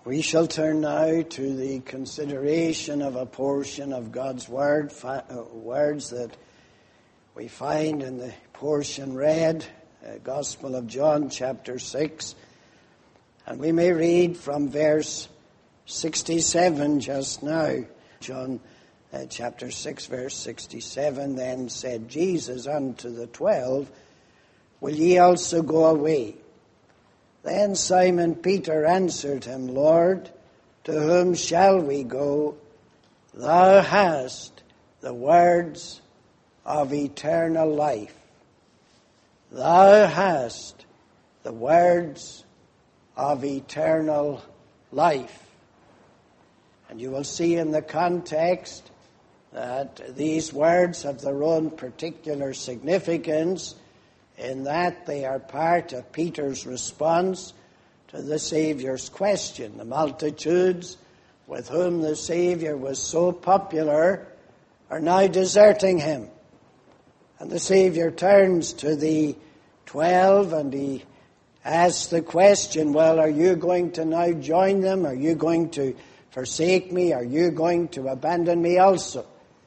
We shall turn now to the consideration of a portion of God's Word, words that we find in the portion read, Gospel of John, chapter 6. And we may read from verse 67 just now. John chapter 6, verse 67, Then said Jesus unto the 12, Will ye also go away? Then Simon Peter answered him, Lord, to whom shall we go? Thou hast the words of eternal life. Thou hast the words of eternal life. And you will see in the context that these words have their own particular significance, in that they are part of Peter's response to the Saviour's question. The multitudes with whom the Saviour was so popular are now deserting him. And the Saviour turns to the 12 and he asks the question, well, are you going to now join them? Are you going to forsake me? Are you going to abandon me also?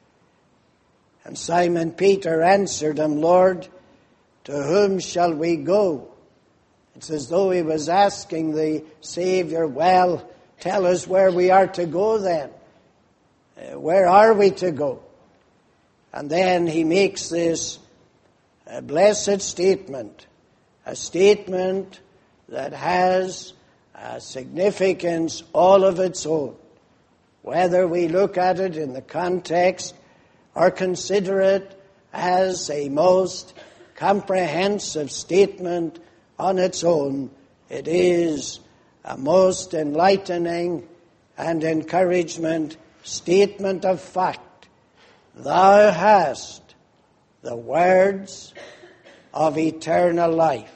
And Simon Peter answered him, Lord, to whom shall we go? It's as though he was asking the Saviour, well, tell us where we are to go then. Where are we to go? And then he makes this blessed statement, a statement that has a significance all of its own. Whether we look at it in the context or consider it as a most comprehensive statement on its own, it is a most enlightening and encouragement statement of fact. Thou hast the words of eternal life.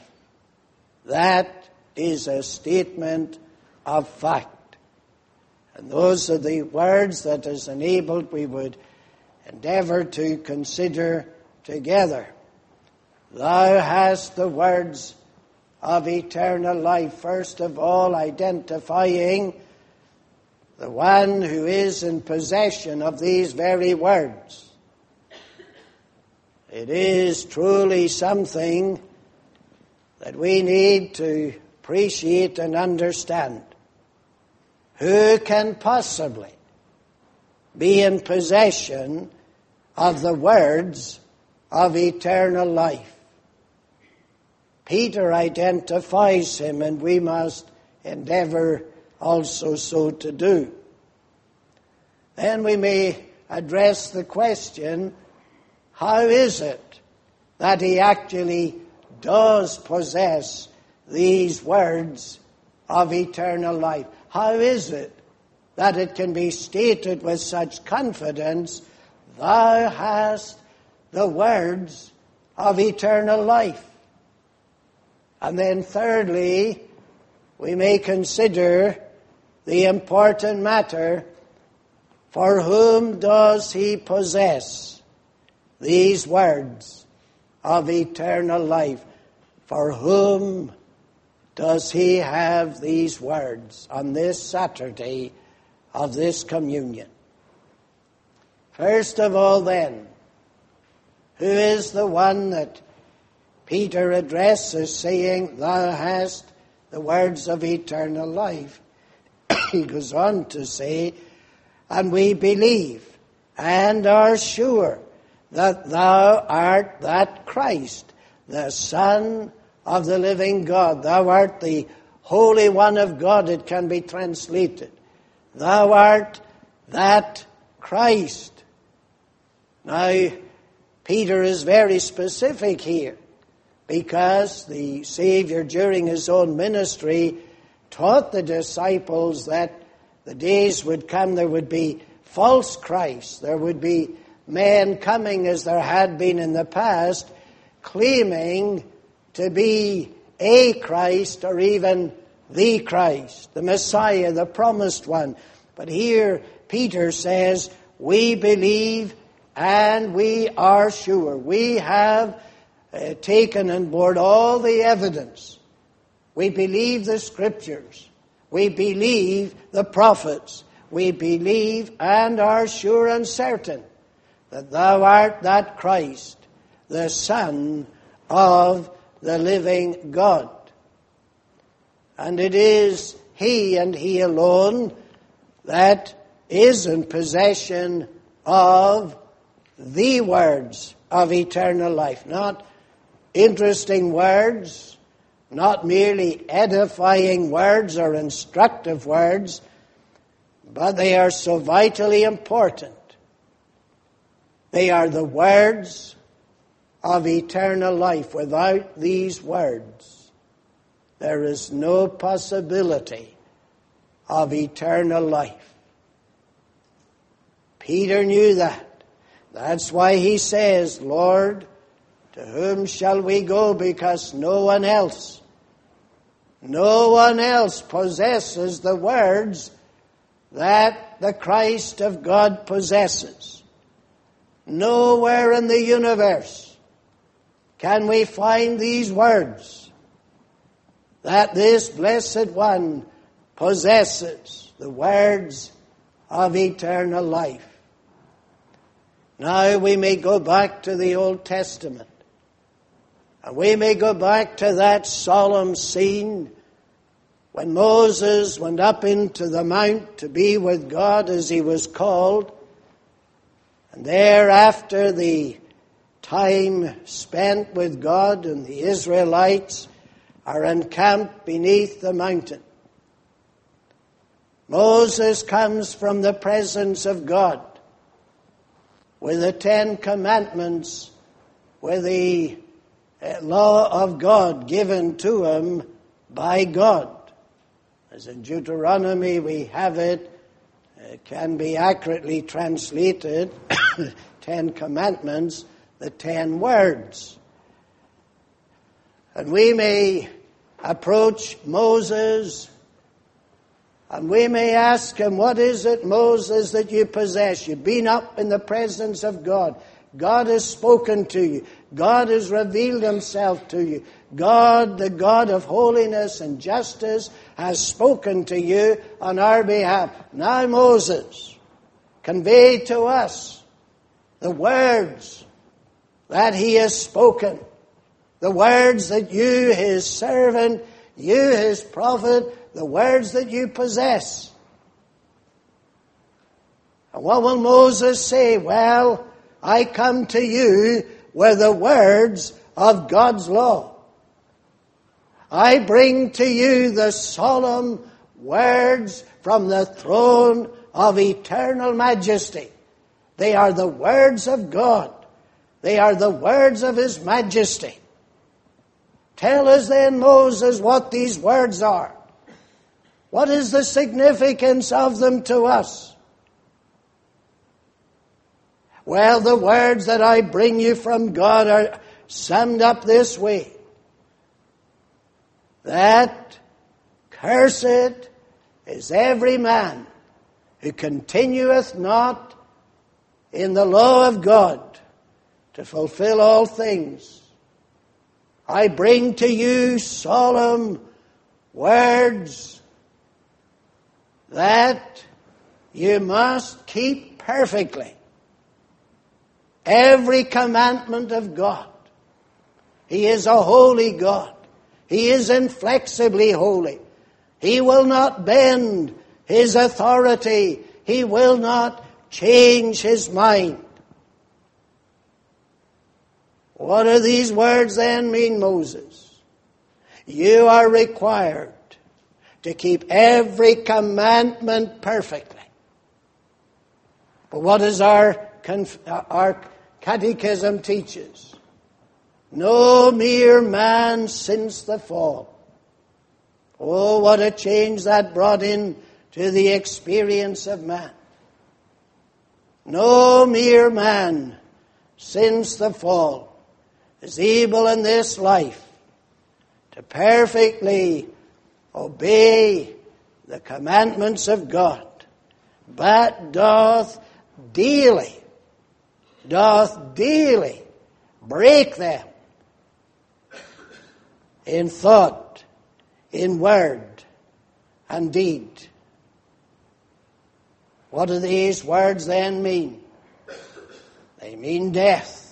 That is a statement of fact. And those are the words that, as enabled, we would endeavor to consider together. Thou hast the words of eternal life. First of all, identifying the one who is in possession of these very words. It is truly something that we need to appreciate and understand. Who can possibly be in possession of the words of eternal life? Peter identifies him, and we must endeavor also so to do. Then we may address the question, how is it that he actually does possess these words of eternal life? How is it that it can be stated with such confidence, Thou hast the words of eternal life? And then thirdly, we may consider the important matter, for whom does he possess these words of eternal life? For whom does he have these words on this Saturday of this communion? First of all then, who is the one that Peter addresses, saying, Thou hast the words of eternal life? He goes on to say, And we believe and are sure that Thou art that Christ, the Son of the living God. Thou art the Holy One of God, it can be translated. Thou art that Christ. Now, Peter is very specific here, because the Savior, during his own ministry, taught the disciples that the days would come, there would be false Christs. There would be men coming, as there had been in the past, claiming to be a Christ or even the Christ, the Messiah, the promised one. But here Peter says, we believe and we are sure. We have taken on board all the evidence. We believe the Scriptures. We believe the prophets. We believe and are sure and certain that thou art that Christ, the Son of the living God. And it is He and He alone that is in possession of the words of eternal life. Not interesting words, not merely edifying words or instructive words, but they are so vitally important. They are the words of eternal life. Without these words, there is no possibility of eternal life. Peter knew that. That's why he says, Lord, to whom shall we go? Because no one else possesses the words that the Christ of God possesses. Nowhere in the universe can we find these words that this blessed one possesses, the words of eternal life. Now we may go back to the Old Testament, and we may go back to that solemn scene when Moses went up into the mount to be with God as he was called, and there after the time spent with God and the Israelites are encamped beneath the mountain. Moses comes from the presence of God with the 10 Commandments, with the law of God given to him by God. As in Deuteronomy we have it, it can be accurately translated, 10 Commandments, the 10 words. And we may approach Moses and we may ask him, what is it, Moses, that you possess? You've been up in the presence of God. God has spoken to you. God has revealed himself to you. God, the God of holiness and justice, has spoken to you on our behalf. Now, Moses, convey to us the words that he has spoken, the words that you, his servant, you, his prophet, the words that you possess. And what will Moses say? Well, I come to you with the words of God's law. I bring to you the solemn words from the throne of eternal majesty. They are the words of God. They are the words of His majesty. Tell us then, Moses, what these words are. What is the significance of them to us? Well, the words that I bring you from God are summed up this way. That cursed is every man who continueth not in the law of God to fulfill all things. I bring to you solemn words that you must keep perfectly. Every commandment of God. He is a holy God. He is inflexibly holy. He will not bend His authority. He will not change His mind. What do these words then mean, Moses? You are required to keep every commandment perfectly. But what does our catechism teaches? No mere man since the fall. Oh, what a change that brought in to the experience of man. No mere man since the fall is able in this life to perfectly obey the commandments of God, but doth daily break them in thought, in word, and deed. What do these words then mean? They mean death.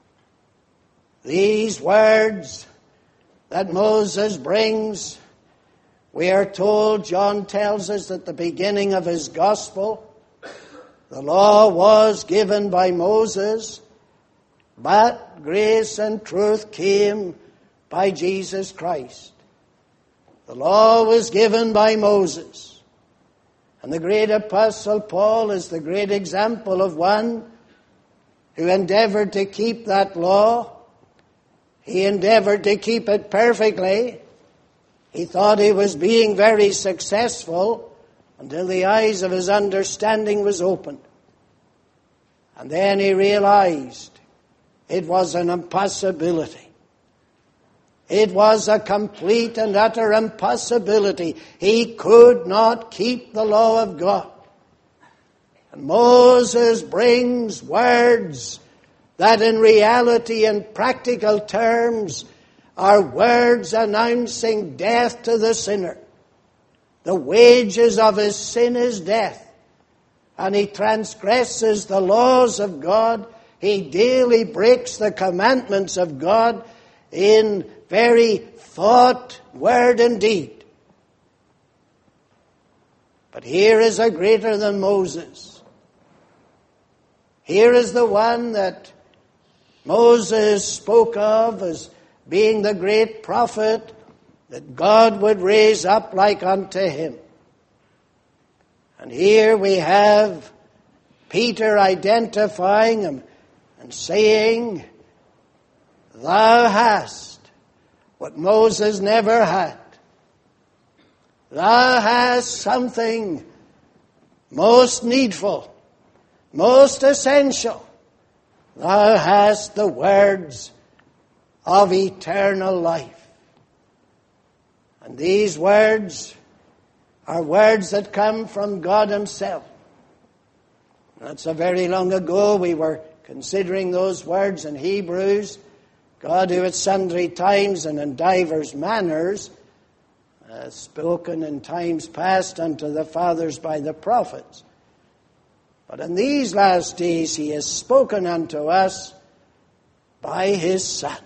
These words that Moses brings, we are told, John tells us at the beginning of his gospel, the law was given by Moses, but grace and truth came by Jesus Christ. The law was given by Moses. And the great apostle Paul is the great example of one who endeavored to keep that law. He endeavored to keep it perfectly. He thought he was being very successful until the eyes of his understanding was opened. And then he realized it was an impossibility. It was a complete and utter impossibility. He could not keep the law of God. And Moses brings words that in reality and practical terms are words announcing death to the sinner. The wages of his sin is death. And he transgresses the laws of God. He daily breaks the commandments of God in very thought, word, and deed. But here is a greater than Moses. Here is the one that Moses spoke of as being the great prophet that God would raise up like unto him. And here we have Peter identifying him and saying, "Thou hast what Moses never had. Thou hast something most needful, most essential. Thou hast the words of eternal life." And these words are words that come from God himself. Not so very long ago we were considering those words in Hebrews. God, who at sundry times and in divers manners has spoken in times past unto the fathers by the prophets. But in these last days he has spoken unto us by his Son.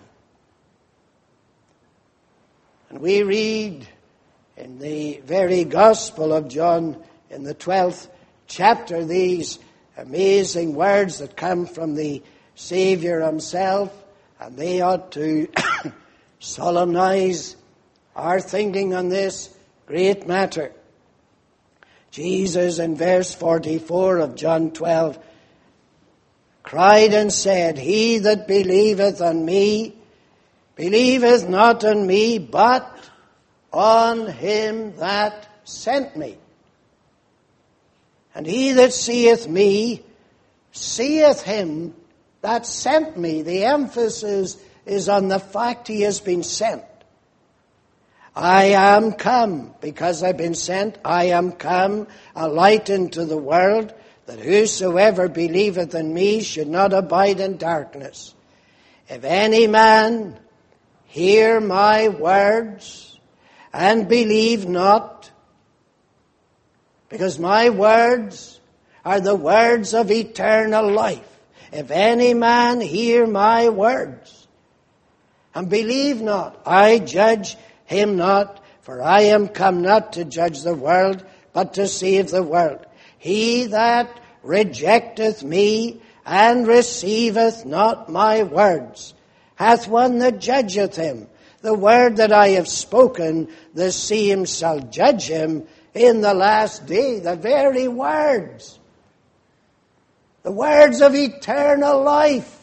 And we read in the very Gospel of John, in the 12th chapter, these amazing words that come from the Savior himself. And they ought to solemnize our thinking on this great matter. Jesus in verse 44 of John 12 cried and said, "He that believeth on me, believeth not on me, but on him that sent me. And he that seeth me, seeth him that sent me." The emphasis is on the fact he has been sent. I am come, because I've been sent, I am come a light into the world, that whosoever believeth in me should not abide in darkness. If any man hear my words and believe not, because my words are the words of eternal life. If any man hear my words and believe not, I judge him not, for I am come not to judge the world, but to save the world. He that rejecteth me and receiveth not my words hath one that judgeth him. The word that I have spoken, the same shall judge him in the last day. The very words. The words of eternal life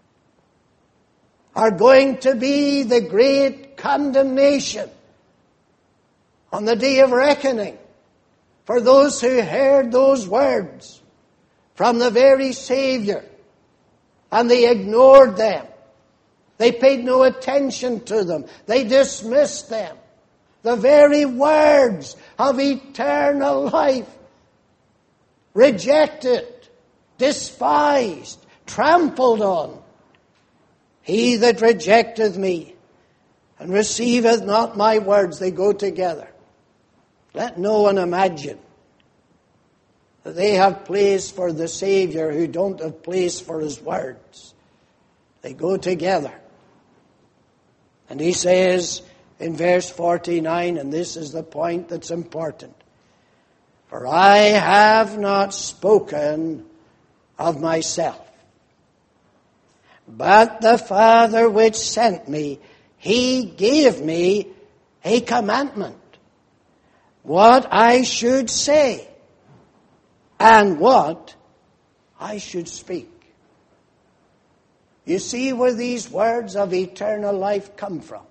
are going to be the great condemnation on the day of reckoning for those who heard those words from the very Savior and they ignored them. They paid no attention to them. They dismissed them. The very words of eternal life. Rejected, despised, trampled on. He that rejecteth me and receiveth not my words, they go together. Let no one imagine that they have place for the Savior who don't have place for his words. They go together. And he says in verse 49, and this is the point that's important, "For I have not spoken of myself, but the Father which sent me, he gave me a commandment, what I should say and what I should speak." You see where these words of eternal life come from.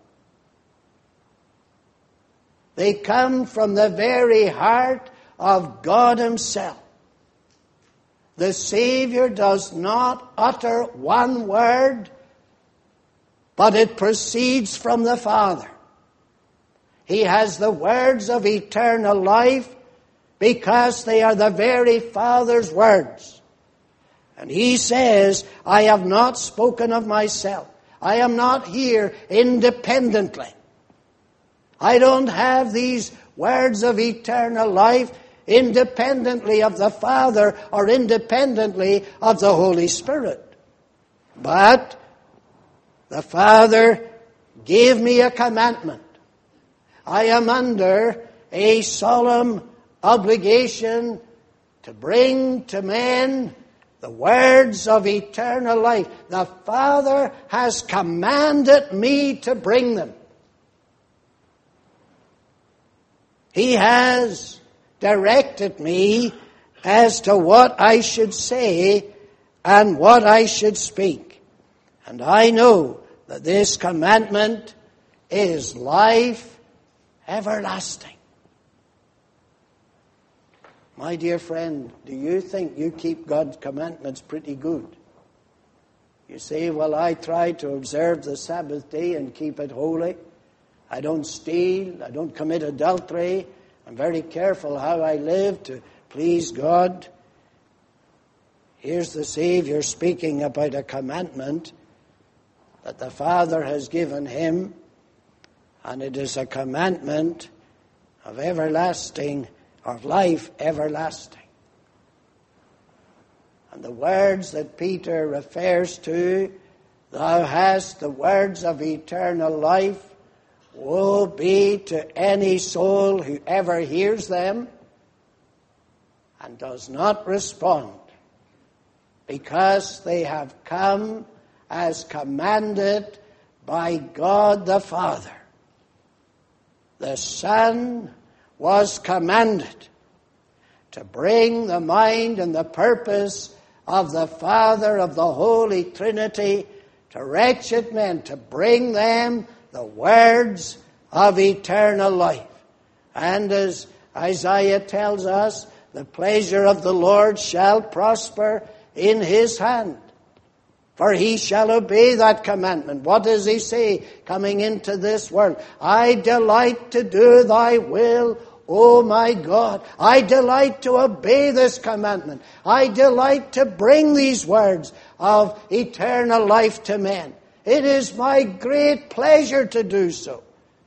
They come from the very heart of God himself. The Savior does not utter one word, but it proceeds from the Father. He has the words of eternal life because they are the very Father's words. And he says, "I have not spoken of myself. I am not here independently. I don't have these words of eternal life independently of the Father or independently of the Holy Spirit. But the Father gave me a commandment. I am under a solemn obligation to bring to men the words of eternal life. The Father has commanded me to bring them. He has directed me as to what I should say and what I should speak. And I know that this commandment is life everlasting." My dear friend, do you think you keep God's commandments pretty good? You say, "Well, I try to observe the Sabbath day and keep it holy. I don't steal. I don't commit adultery. I'm very careful how I live to please God." Here's the Savior speaking about a commandment that the Father has given him, and it is a commandment of everlasting, of life everlasting. And the words that Peter refers to, "Thou hast the words of eternal life," woe be to any soul who ever hears them and does not respond, because they have come as commanded by God the Father. The Son was commanded to bring the mind and the purpose of the Father of the Holy Trinity to wretched men, to bring them the words of eternal life. And as Isaiah tells us, the pleasure of the Lord shall prosper in his hand, for he shall obey that commandment. What does he say coming into this world? "I delight to do thy will, O my God." I delight to obey this commandment. I delight to bring these words of eternal life to men. It is my great pleasure to do so.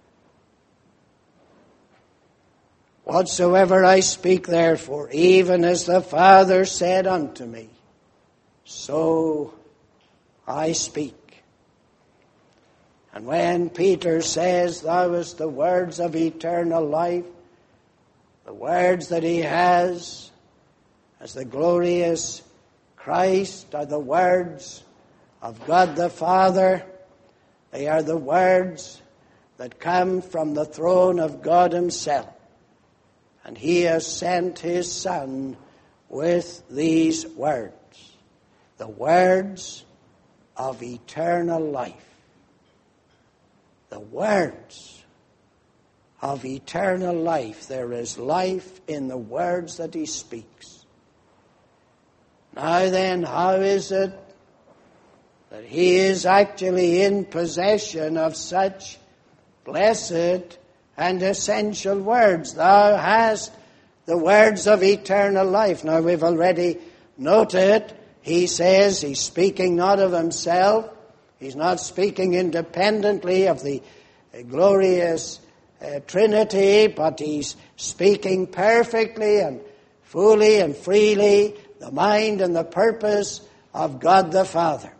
"Whatsoever I speak, therefore, even as the Father said unto me, so I speak." And when Peter says, "Thou hast the words of eternal life," the words that he has as the glorious Christ are the words of God the Father. They are the words that come from the throne of God himself. And he has sent his Son with these words, the words of eternal life. The words of eternal life. There is life in the words that he speaks. Now then, how is it that he is actually in possession of such blessed and essential words? "Thou hast the words of eternal life." Now we've already noted, he says he's speaking not of himself. He's not speaking independently of the glorious Trinity, but he's speaking perfectly and fully and freely the mind and the purpose of God the Father.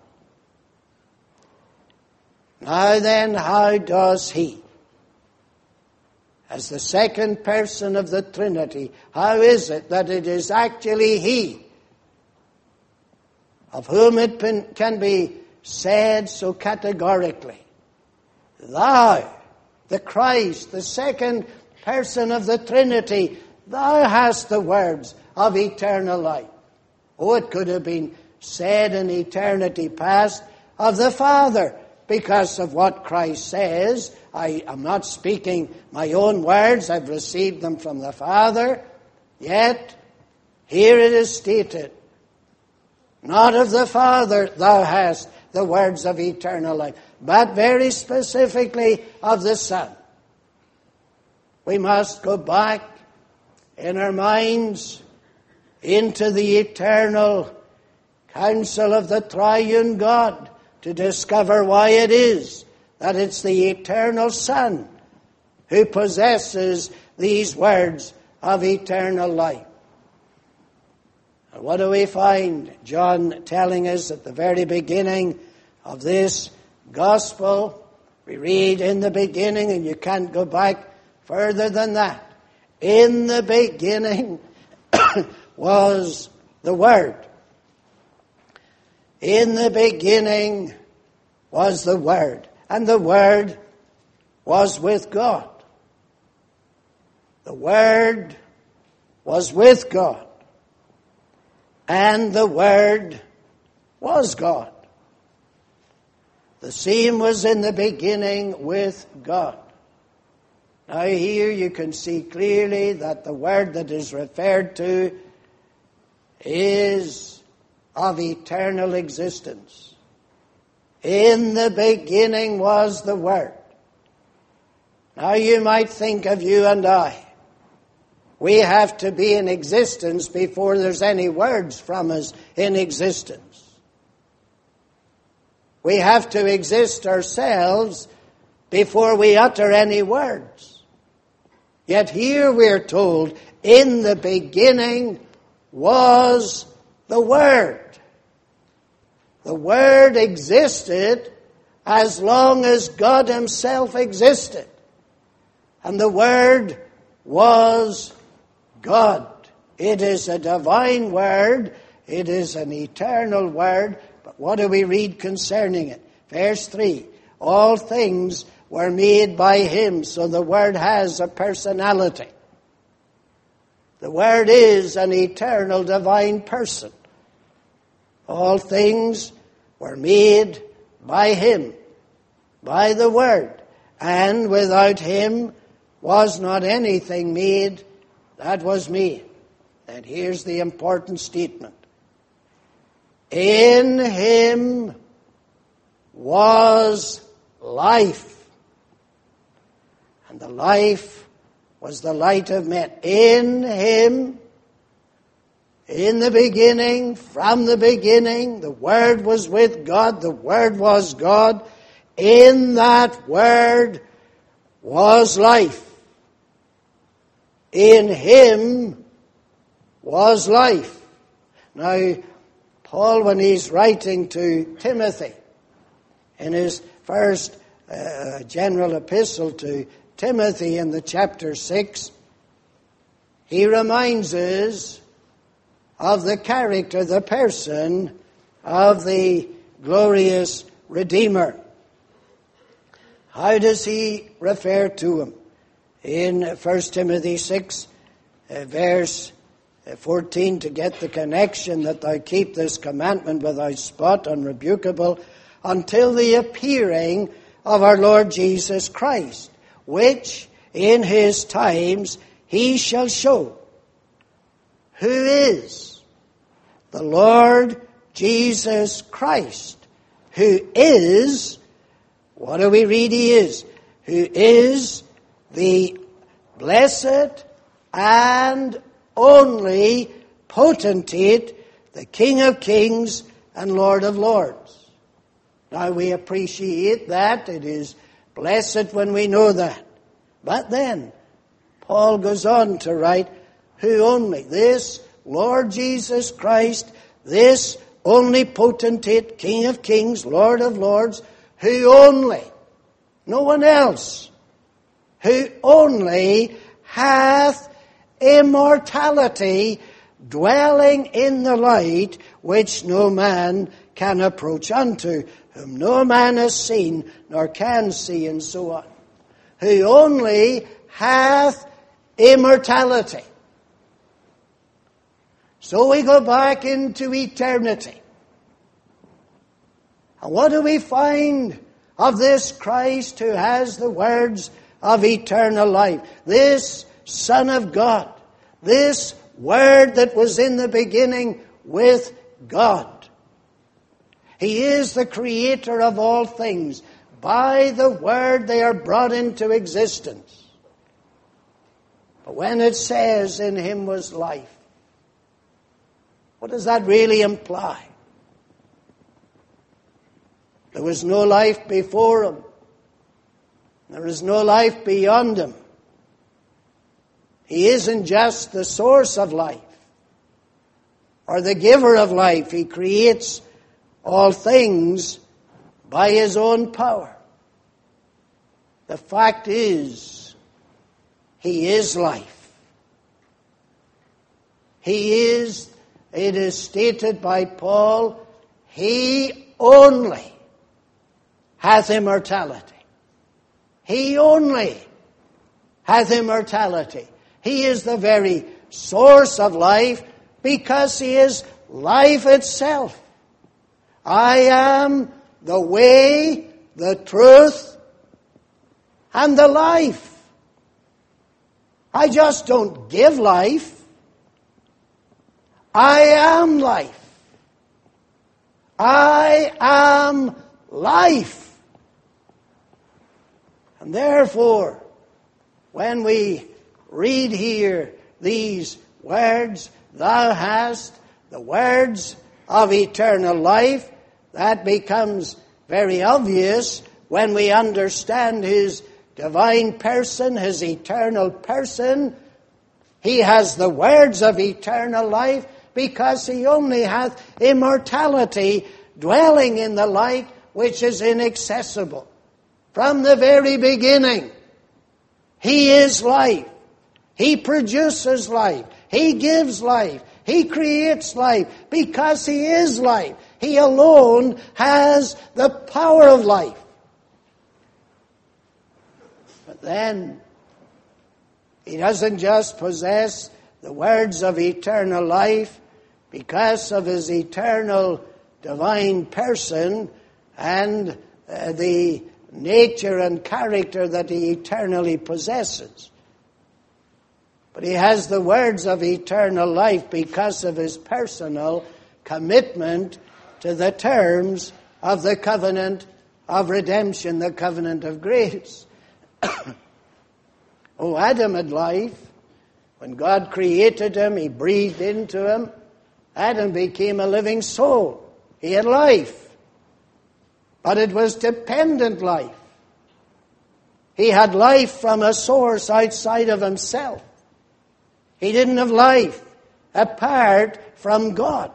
Now then, how does he, as the second person of the Trinity, how is it that it is actually he of whom it can be said so categorically, "Thou, the Christ, the second person of the Trinity, thou hast the words of eternal life"? Oh, it could have been said in eternity past of the Father, because of what Christ says. I am not speaking my own words, I've received them from the Father. Yet, here it is stated, not of the Father thou hast the words of eternal life, but very specifically of the Son. We must go back in our minds into the eternal counsel of the triune God to discover why it is that it's the eternal Son who possesses these words of eternal life. And what do we find? John telling us at the very beginning of this gospel, we read, "In the beginning," and you can't go back further than that. "In the beginning was the Word." In the beginning was the Word, and the Word was with God. The Word was with God, and the Word was God. The same was in the beginning with God. Now here you can see clearly that the Word that is referred to is of eternal existence. In the beginning was the Word. Now you might think of you and I. We have to be in existence before there's any words from us in existence. We have to exist ourselves before we utter any words. Yet here we're told, in the beginning was the Word. The Word existed as long as God Himself existed. And the Word was God. It is a divine Word. It is an eternal Word. But what do we read concerning it? Verse 3. All things were made by Him. So the Word has a personality. The Word is an eternal divine person. All things were made by Him, by the Word. And without Him was not anything made that was made. And here's the important statement. In Him was life, and the life was the light of men. In Him, in the beginning, from the beginning, the Word was with God, the Word was God. In that Word was life. In Him was life. Now, Paul, when he's writing to Timothy, in his first general epistle to Timothy in the chapter 6, he reminds us of the character, the person of the glorious Redeemer. How does he refer to Him? In 1 Timothy 6, verse 14, to get the connection, that thou keep this commandment without spot, unrebukable, until the appearing of our Lord Jesus Christ, which in His times He shall show, who is the Lord Jesus Christ, who is, what do we read He is? Who is the blessed and only potentate, the King of kings and Lord of lords. Now we appreciate that. It is blessed when we know that. But then, Paul goes on to write, who only, this Lord Jesus Christ, this only potentate, King of kings, Lord of lords, who only, no one else, who only hath immortality, dwelling in the light which no man can approach unto, whom no man has seen nor can see, and so on. Who only hath immortality. So we go back into eternity. And what do we find of this Christ who has the words of eternal life? This Son of God. This Word that was in the beginning with God. He is the creator of all things. By the Word they are brought into existence. But when it says in Him was life, what does that really imply? There was no life before Him. There is no life beyond Him. He isn't just the source of life or the giver of life. He creates all things by His own power. The fact is, He is life. He is, it is stated by Paul, He only hath immortality. He only hath immortality. He is the very source of life because He is life itself. I am the way, the truth, and the life. I just don't give life. I am life. I am life. And therefore, when we read here these words, thou hast the words of eternal life, that becomes very obvious when we understand His divine person, His eternal person. He has the words of eternal life because He only hath immortality, dwelling in the light which is inaccessible. From the very beginning, He is life. He produces life. He gives life. He creates life because He is life. He alone has the power of life. But then, He doesn't just possess the words of eternal life because of His eternal divine person and the nature and character that He eternally possesses. But He has the words of eternal life because of His personal commitment to the terms of the covenant of redemption, the covenant of grace. Oh, Adam had life. When God created him, He breathed into him. Adam became a living soul. He had life. But it was dependent life. He had life from a source outside of himself. He didn't have life apart from God.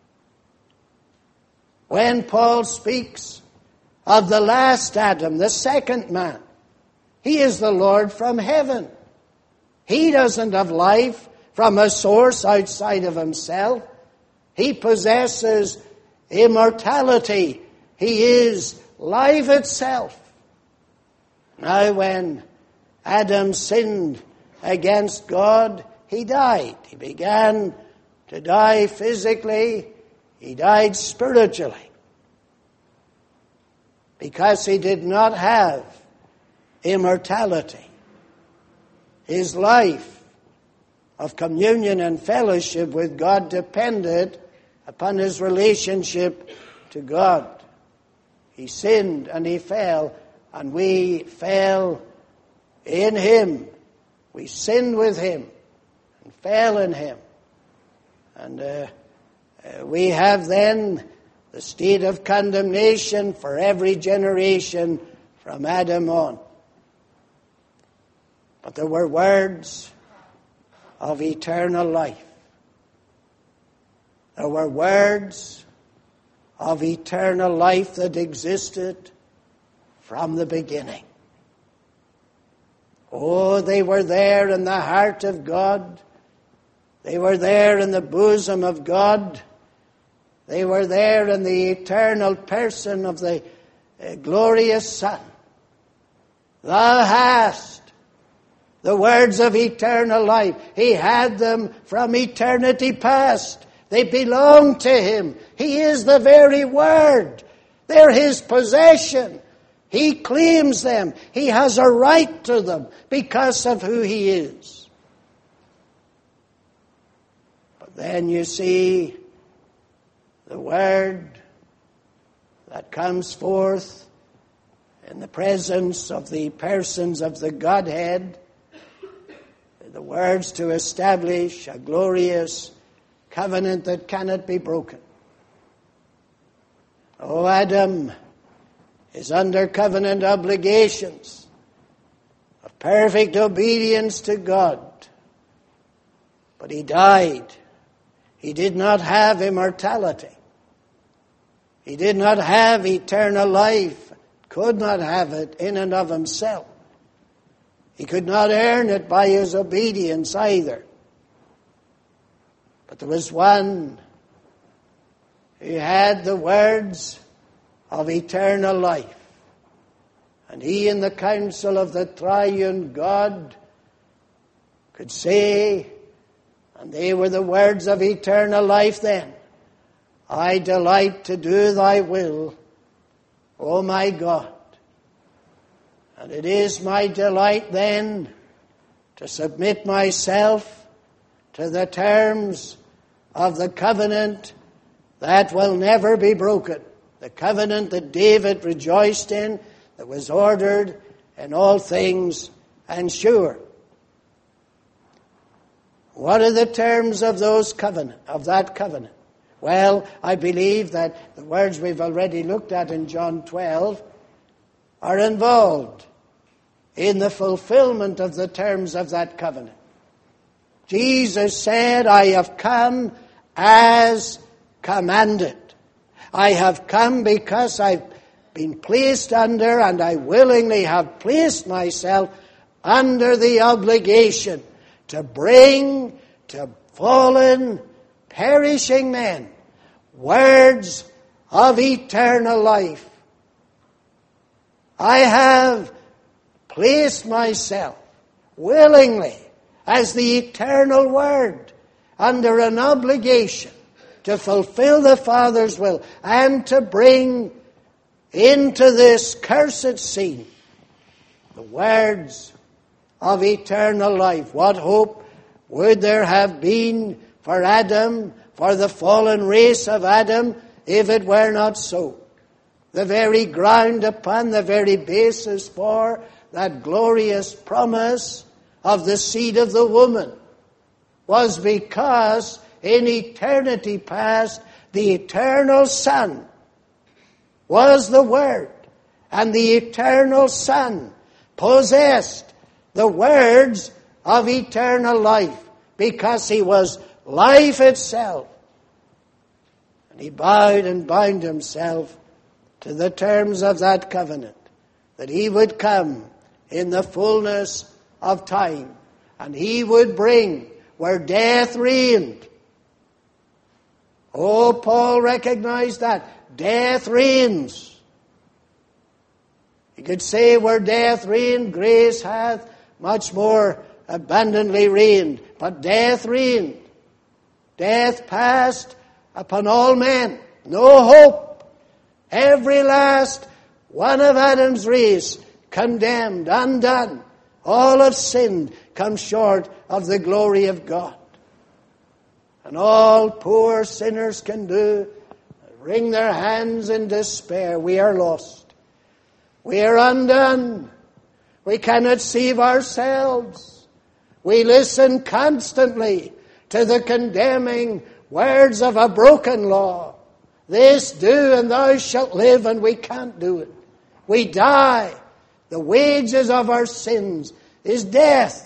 When Paul speaks of the last Adam, the second man, he is the Lord from heaven. He doesn't have life from a source outside of himself. He possesses immortality. He is life itself. Now when Adam sinned against God, he died. He began to die physically. He died spiritually. Because he did not have immortality. His life of communion and fellowship with God depended upon his relationship to God. He sinned and he fell, and we fell in him. We sinned with him and fell in him. And we have then the state of condemnation for every generation from Adam on. But there were words of eternal life. There were words of eternal life that existed from the beginning. Oh, they were there in the heart of God. They were there in the bosom of God. They were there in the eternal person of the glorious Son. Thou hast the words of eternal life. He had them from eternity past. They belong to Him. He is the very Word. They're His possession. He claims them. He has a right to them because of who He is. But then you see the Word that comes forth in the presence of the persons of the Godhead, the words to establish a glorious covenant that cannot be broken. Oh, Adam is under covenant obligations of perfect obedience to God. But he died. He did not have immortality. He did not have eternal life. Could not have it in and of himself. He could not earn it by his obedience either. But there was one who had the words of eternal life. And he in the council of the triune God could say, and they were the words of eternal life then, I delight to do thy will, O my God. And it is my delight then to submit myself to the terms of the covenant that will never be broken. The covenant that David rejoiced in, that was ordered in all things and sure. What are the terms of that covenant? Well, I believe that the words we've already looked at in John 12 are involved in the fulfillment of the terms of that covenant. Jesus said, I have come as commanded. I have come because I've been placed under, and I willingly have placed myself under the obligation to bring to fallen, perishing men words of eternal life. I have placed myself willingly as the eternal Word under an obligation to fulfill the Father's will and to bring into this cursed scene the words of eternal life. What hope would there have been for Adam, for the fallen race of Adam, if it were not so? The very ground upon the very basis for that glorious promise of the seed of the woman was because in eternity past the eternal Son was the Word, and the eternal Son possessed the words of eternal life because he was life itself. And he bowed and bound himself to the terms of that covenant, that he would come in the fullness of time, and he would bring where death reigned. Oh, Paul recognized that. Death reigns. He could say, where death reigned, grace hath much more abundantly reigned. But death reigned. Death passed upon all men. No hope. Every last one of Adam's race condemned, undone. All have sinned, come short of the glory of God. And all poor sinners can do, wring their hands in despair. We are lost. We are undone. We cannot save ourselves. We listen constantly to the condemning words of a broken law. This do and thou shalt live, and we can't do it. We die. The wages of our sins is death.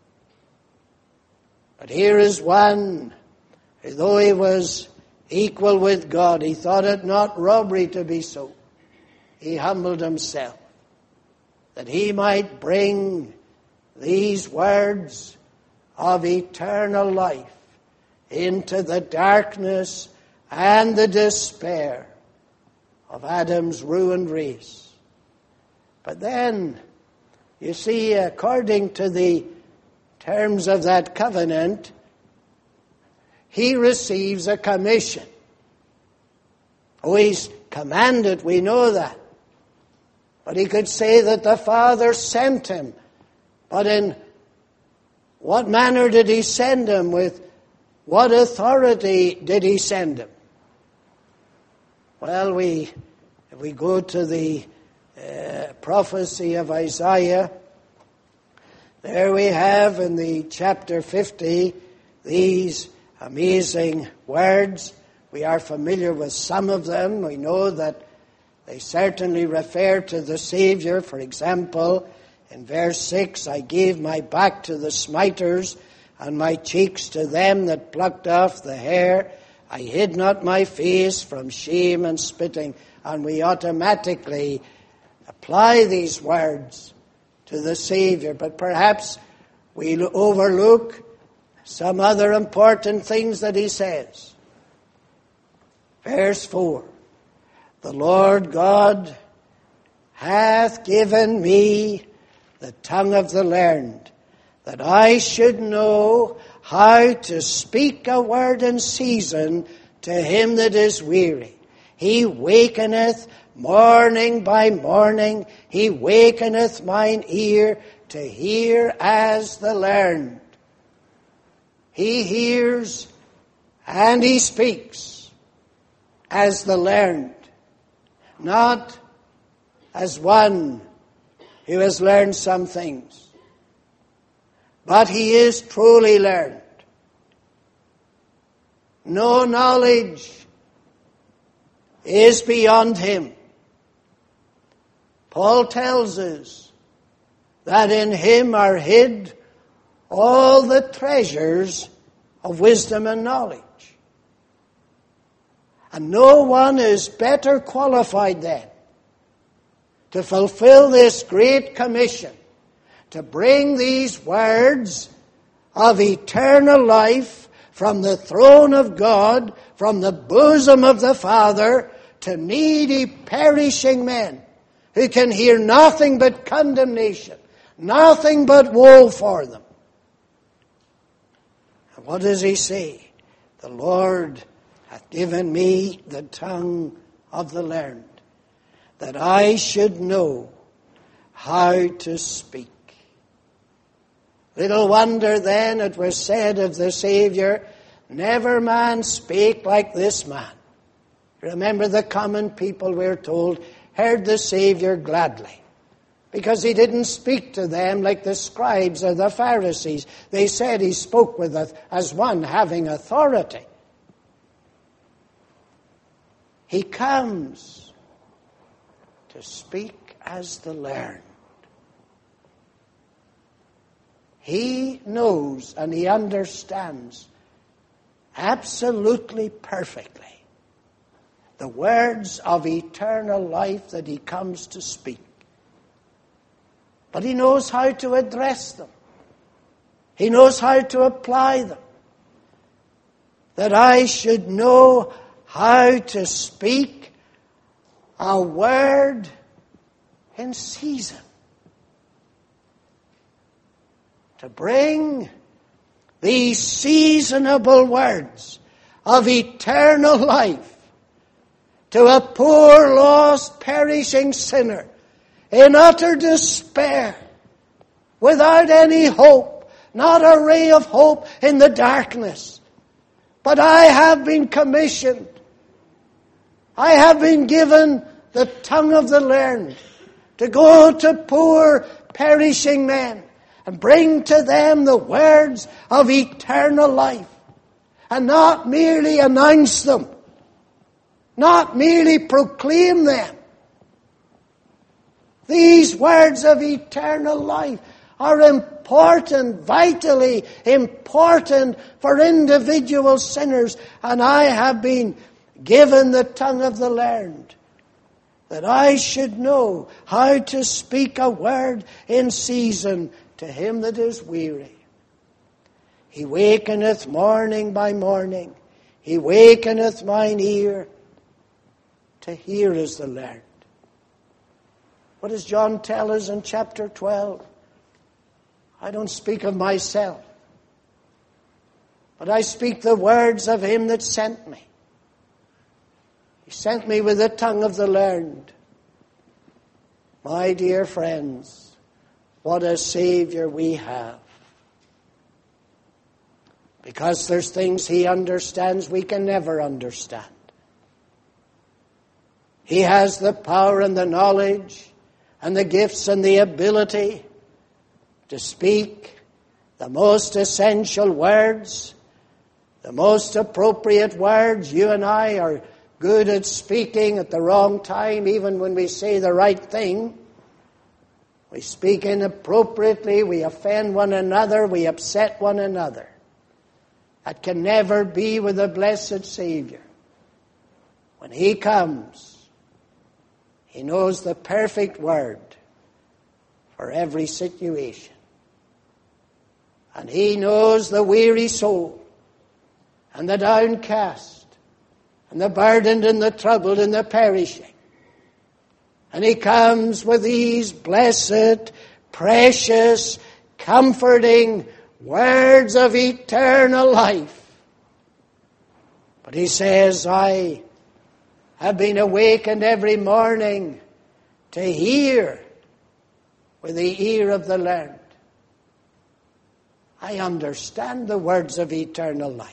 But here is one, though he was equal with God, he thought it not robbery to be so. He humbled himself, that he might bring these words of eternal life into the darkness and the despair of Adam's ruined race. But then, you see, according to the terms of that covenant, he receives a commission. Oh, he's commanded, we know that. But he could say that the Father sent him. But in what manner did he send him? With what authority did he send him? Well, if we go to the prophecy of Isaiah, there we have in the chapter 50 these amazing words. We are familiar with some of them. We know that they certainly refer to the Savior. For example, in verse 6, I gave my back to the smiters and my cheeks to them that plucked off the hair. I hid not my face from shame and spitting. And we automatically apply these words to the Savior. But perhaps we'll overlook some other important things that he says. Verse 4, the Lord God hath given me the tongue of the learned, that I should know how to speak a word in season to him that is weary. He wakeneth morning by morning, he wakeneth mine ear to hear as the learned. He hears and he speaks as the learned, not as one who has learned some things, but he is truly learned. No knowledge is beyond him. Paul tells us that in him are hid all the treasures of wisdom and knowledge. And no one is better qualified then to fulfill this great commission, to bring these words of eternal life from the throne of God, from the bosom of the Father, to needy, perishing men who can hear nothing but condemnation, nothing but woe for them. And what does he say? The Lord hath given me the tongue of the learned, that I should know how to speak. Little wonder then it was said of the Savior, never man spake like this man. Remember, the common people, we're told, heard the Savior gladly, because he didn't speak to them like the scribes or the Pharisees. They said he spoke with as one having authority. He comes to speak as the learned. He knows and he understands absolutely perfectly the words of eternal life that he comes to speak. But he knows how to address them. He knows how to apply them. That I should know how to speak a word in season. To bring these seasonable words of eternal life to a poor, lost, perishing sinner in utter despair, without any hope, not a ray of hope in the darkness. But I have been commissioned. I have been given the tongue of the learned to go to poor, perishing men and bring to them the words of eternal life, and not merely announce them, not merely proclaim them. These words of eternal life are important, vitally important for individual sinners. And I have been given the tongue of the learned, that I should know how to speak a word in season to him that is weary. He wakeneth morning by morning. He wakeneth mine ear to hear as the learned. What does John tell us in chapter 12? I don't speak of myself, but I speak the words of him that sent me. He sent me with the tongue of the learned. My dear friends, what a Savior we have. Because there's things he understands we can never understand. He has the power and the knowledge and the gifts and the ability to speak the most essential words, the most appropriate words. You and I are good at speaking at the wrong time, even when we say the right thing. We speak inappropriately, we offend one another, we upset one another. That can never be with the blessed Savior. When he comes, he knows the perfect word for every situation. And he knows the weary soul, and the downcast, and the burdened, and the troubled, and the perishing. And he comes with these blessed, precious, comforting words of eternal life. But he says, I have been awakened every morning to hear with the ear of the learned. I understand the words of eternal life.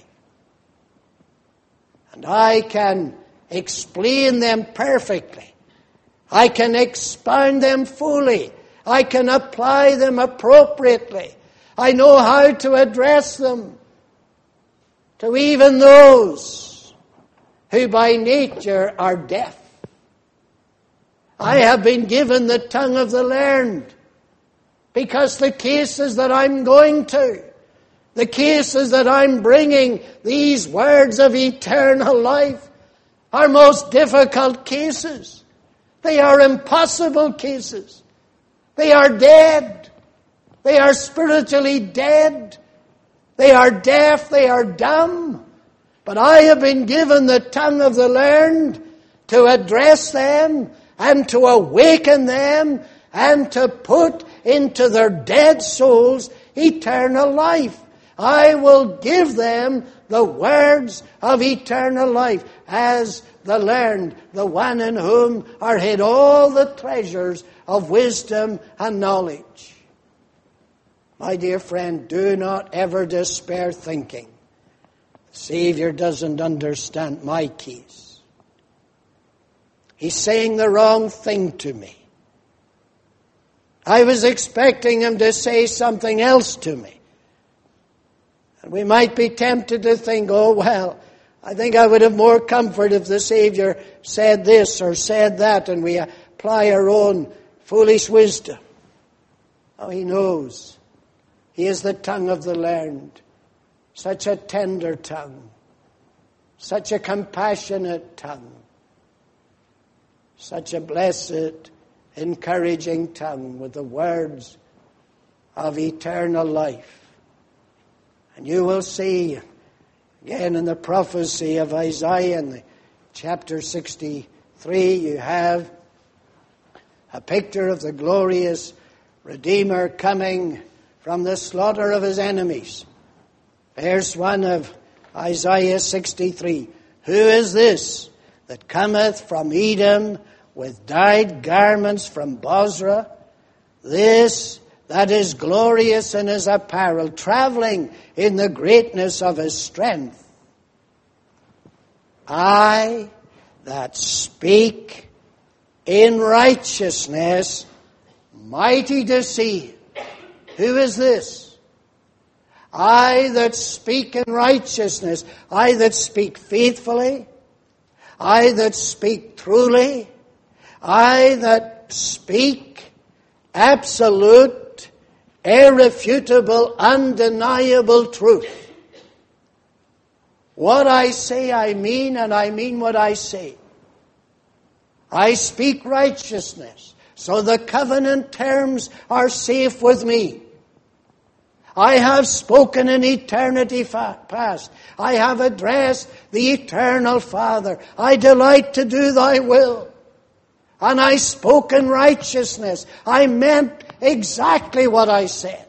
And I can explain them perfectly. I can expound them fully. I can apply them appropriately. I know how to address them to even those who by nature are deaf. I have been given the tongue of the learned because the cases that I'm going to, the cases that I'm bringing, these words of eternal life, are most difficult cases. They are impossible cases. They are dead. They are spiritually dead. They are deaf. They are dumb. But I have been given the tongue of the learned to address them and to awaken them and to put into their dead souls eternal life. I will give them the words of eternal life as the learned, the one in whom are hid all the treasures of wisdom and knowledge. My dear friend, do not ever despair thinking the Savior doesn't understand my case. He's saying the wrong thing to me. I was expecting him to say something else to me. And we might be tempted to think, oh, well, I think I would have more comfort if the Savior said this or said that, and we apply our own foolish wisdom. Oh, he knows. He is the tongue of the learned. Such a tender tongue. Such a compassionate tongue. Such a blessed, encouraging tongue with the words of eternal life. And you will see, again in the prophecy of Isaiah in chapter 63, you have a picture of the glorious Redeemer coming from the slaughter of his enemies. Verse 1 of Isaiah 63. Who is this that cometh from Edom with dyed garments from Bozrah? This that is glorious in his apparel, traveling in the greatness of his strength. I that speak in righteousness, mighty to see. Who is this? I that speak in righteousness, I that speak faithfully, I that speak truly, I that speak absolute irrefutable, undeniable truth. What I say I mean, and I mean what I say. I speak righteousness, so the covenant terms are safe with me. I have spoken in eternity past. I have addressed the eternal Father. I delight to do thy will. And I spoke in righteousness. I meant exactly what I said.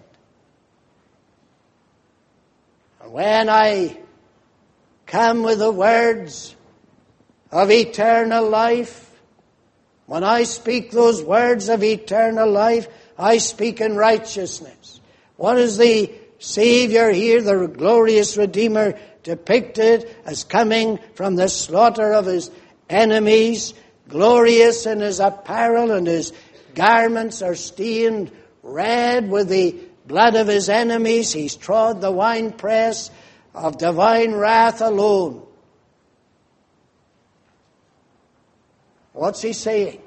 And when I come with the words of eternal life, when I speak those words of eternal life, I speak in righteousness. What is the Savior here, the glorious Redeemer, depicted as coming from the slaughter of his enemies, glorious in his apparel, and his garments are stained red with the blood of his enemies. He's trod the winepress of divine wrath alone. What's he saying?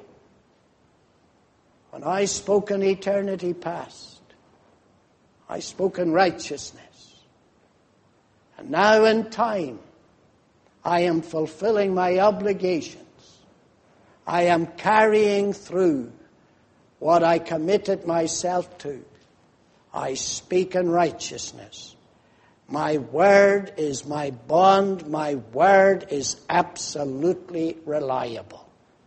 When I spoke in eternity past, I spoke in righteousness. And now in time, I am fulfilling my obligations. I am carrying through what I committed myself to. I speak in righteousness. My word is my bond. My word is absolutely reliable.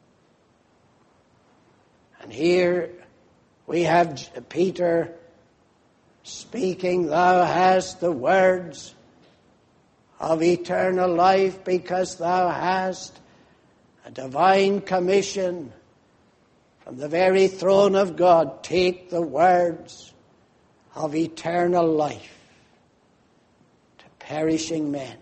And here we have Peter speaking, thou hast the words of eternal life because thou hast a divine commission from the very throne of God. Take the words of eternal life to perishing men.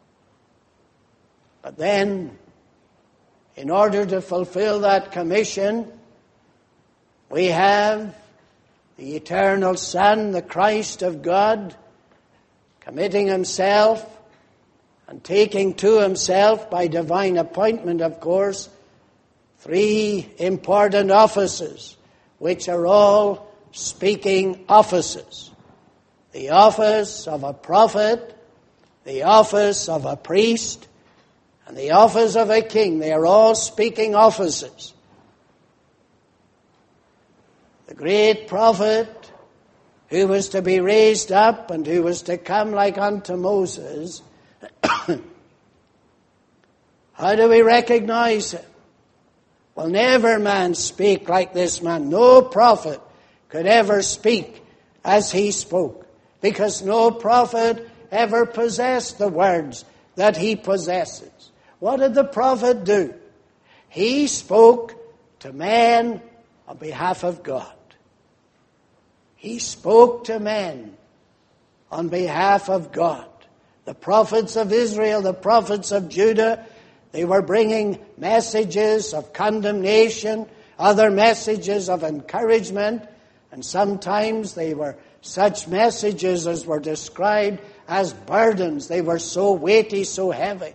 But then, in order to fulfill that commission, we have the eternal Son, the Christ of God, committing himself and taking to himself, by divine appointment, of course, 3 important offices, which are all speaking offices. The office of a prophet, the office of a priest, and the office of a king. They are all speaking offices. The great prophet who was to be raised up and who was to come like unto Moses, how do we recognize him? Will never man speak like this man. No prophet could ever speak as he spoke, because no prophet ever possessed the words that he possesses. What did the prophet do? He spoke to man on behalf of God. He spoke to men on behalf of God. The prophets of Israel, the prophets of Judah, they were bringing messages of condemnation, other messages of encouragement, and sometimes they were such messages as were described as burdens. They were so weighty, so heavy.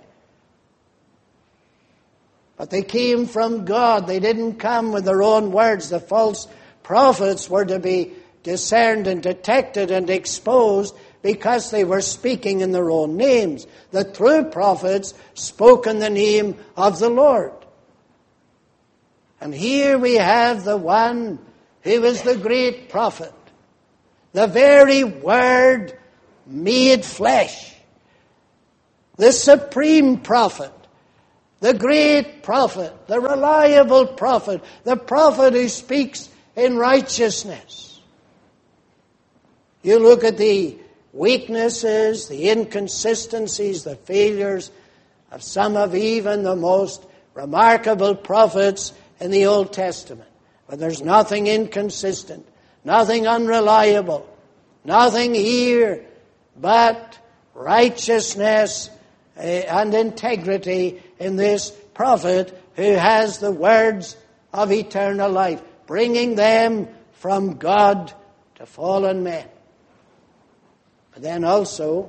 But they came from God. They didn't come with their own words. The false prophets were to be discerned and detected and exposed because they were speaking in their own names. The true prophets spoke in the name of the Lord. And here we have the one who is the great prophet, the very Word made flesh, the supreme prophet, the great prophet, the reliable prophet, the prophet who speaks in righteousness. You look at the weaknesses, the inconsistencies, the failures of some of even the most remarkable prophets in the Old Testament. But there's nothing inconsistent, nothing unreliable, nothing here but righteousness and integrity in this prophet who has the words of eternal life, bringing them from God to fallen men. But then also,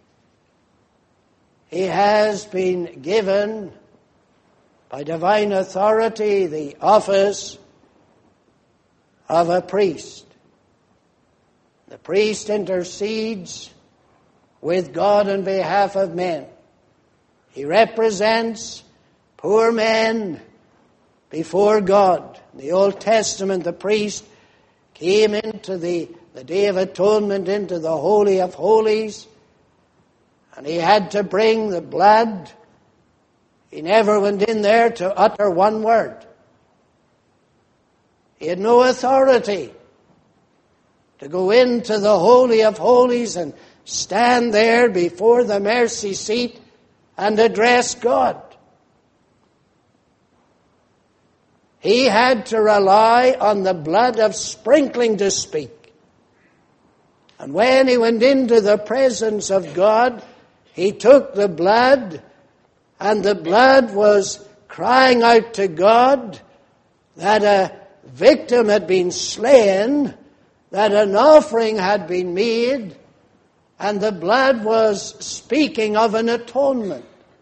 he has been given by divine authority the office of a priest. The priest intercedes with God on behalf of men. He represents poor men before God. In the Old Testament, the priest came into the Day of Atonement, into the Holy of Holies, and he had to bring the blood. He never went in there to utter one word. He had no authority to go into the Holy of Holies and stand there before the mercy seat and address God. He had to rely on the blood of sprinkling to speak. And when he went into the presence of God, he took the blood, and the blood was crying out to God that a victim had been slain, that an offering had been made, and the blood was speaking of an atonement.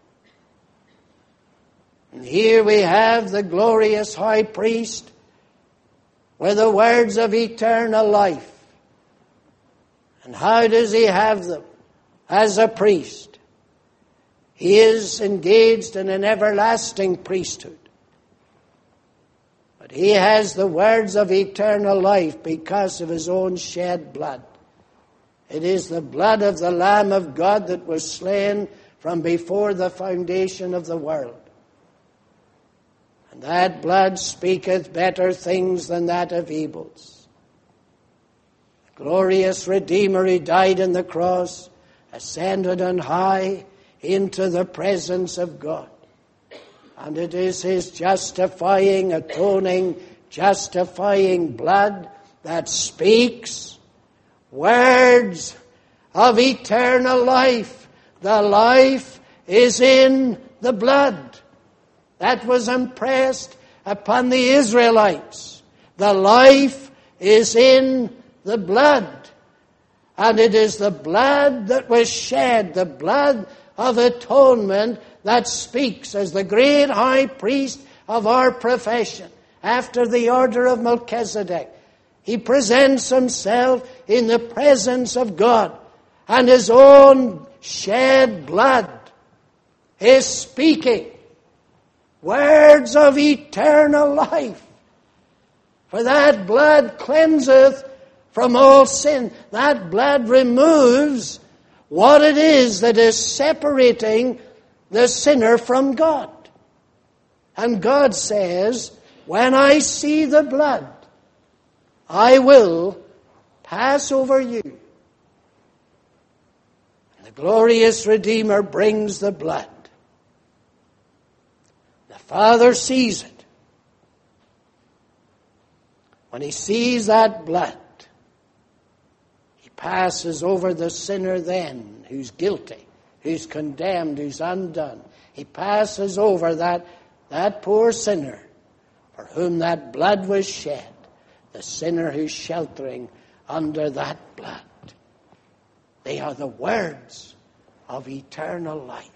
And here we have the glorious high priest with the words of eternal life. And how does he have them? As a priest, he is engaged in an everlasting priesthood. But he has the words of eternal life because of his own shed blood. It is the blood of the Lamb of God that was slain from before the foundation of the world. And that blood speaketh better things than that of Abel's. The glorious Redeemer, he died on the cross, ascended on high into the presence of God. And it is his justifying, atoning, justifying blood that speaks words of eternal life. The life is in the blood. That was impressed upon the Israelites. The life is in the blood. And it is the blood that was shed, the blood of atonement, that speaks as the great high priest of our profession. After the order of Melchizedek, he presents himself in the presence of God, and his own shed blood is speaking words of eternal life. For that blood cleanseth from all sin. That blood removes what it is that is separating the sinner from God. And God says, when I see the blood, I will pass over you. And the glorious Redeemer brings the blood. The Father sees it. When he sees that blood, he passes over the sinner then, who's guilty, who's condemned, who's undone. He passes over that poor sinner for whom that blood was shed, the sinner who's sheltering under that blood. They are the words of eternal life.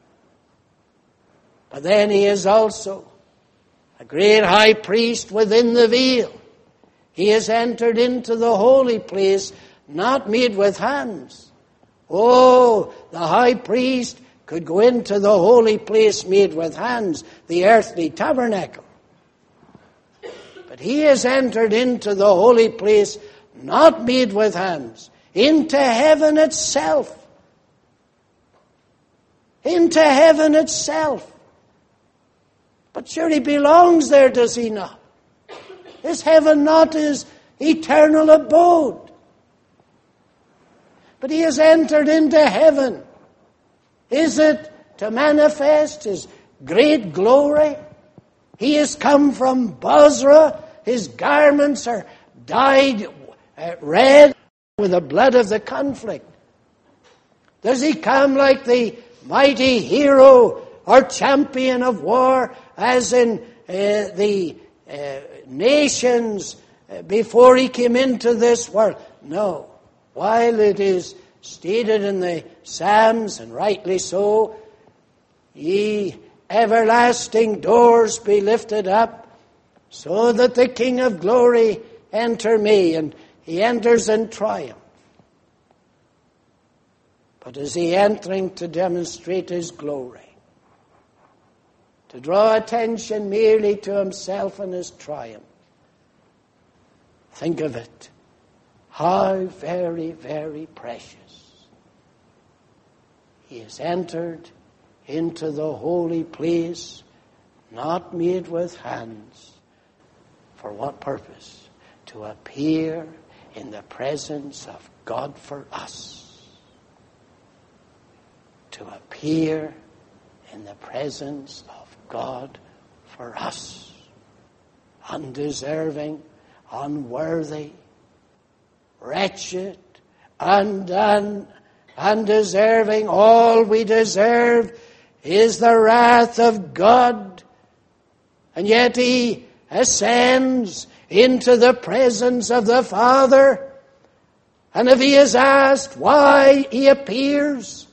But then he is also a great high priest within the veil. He has entered into the holy place, not made with hands. Oh, the high priest could go into the holy place made with hands, the earthly tabernacle. But he has entered into the holy place not made with hands, into heaven itself. Into heaven itself. But sure, he belongs there, does he not? Is heaven not his eternal abode? But he has entered into heaven. Is it to manifest his great glory? He has come from Bozrah. His garments are dyed red with the blood of the conflict. Does he come like the mighty hero or champion of war, as in the nations before he came into this world? No. While it is stated in the Psalms, and rightly so, ye everlasting doors be lifted up, so that the King of glory enter me. And he enters in triumph. But is he entering to demonstrate his glory? To draw attention merely to himself and his triumph? Think of it. How very, very precious. He has entered into the holy place, not made with hands. For what purpose? To appear in the presence of God for us. To appear in the presence of God for us. Undeserving, unworthy, wretched, undone, undeserving. All we deserve is the wrath of God. And yet he ascends into the presence of the Father. And if he is asked why he appears,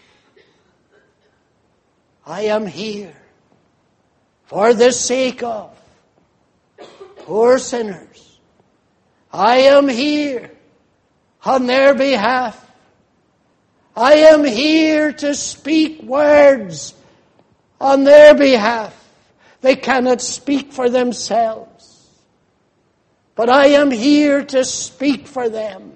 I am here for the sake of poor sinners. I am here on their behalf. I am here to speak words on their behalf. They cannot speak for themselves. But I am here to speak for them.